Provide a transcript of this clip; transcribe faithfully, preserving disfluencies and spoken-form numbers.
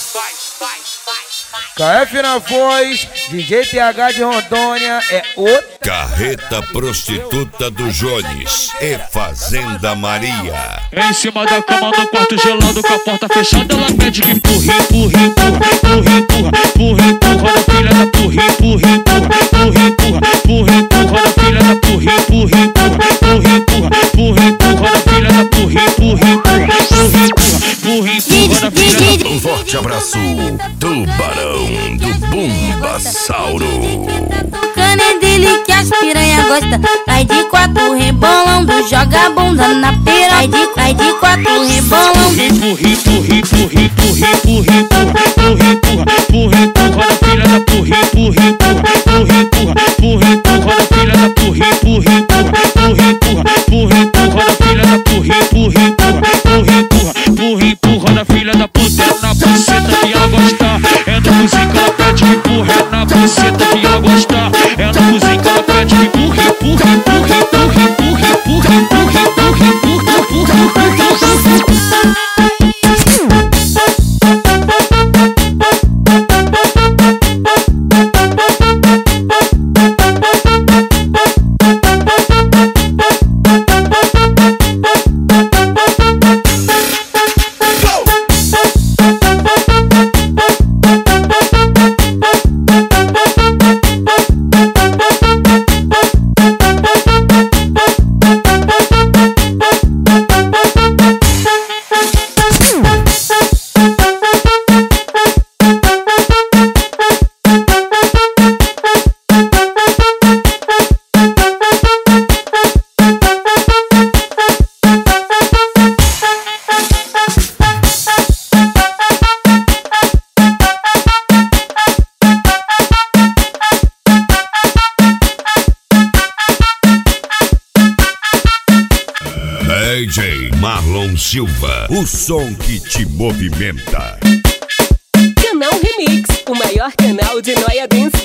K F na voz, D J T H de Rondônia é outra. Carreta prostituta do Jones e Fazenda Maria. Em cima da cama no quarto gelado, com a porta fechada, ela pede que empurre, empurre, empurra, empurra, empurra, empurra, da filha da porra, empurra, empurra, empurra, empurra, empurra, da filha da porra, empurra, empurra, empurra, empurra, empurra, da filha da porra, empurra, empurra, empurra, empurra, da filha da. Um forte abraço, Tubarão do Bumbasauro. Cana é dele que as piranha gosta. Vai de quatro rebolando, joga a bunda na pera. Vai de, vai de quatro rebolando. Empurra, empurra, empurra, empurra, empurra, empurra, empurra, empurra, empurra, da filha da porra, empurra, empurra, empurra, empurra, empurra, da filha da porra, empurra, empurra, empurra, empurra, empurra, da filha da porra, empurra, empurra, empurra, empurra, empurra, da filha da puta. É na buceta que ela gosta, é na música ela pede empurra, é na buceta que ela gosta, é na música ela pede empurra, empurra, empurra, empurra, empurra, empurra, empurra, empurra, empurra, empurra, empurra. D J Marlon Silva, o som que te movimenta. Canal Remix, o maior canal de Noia Dance.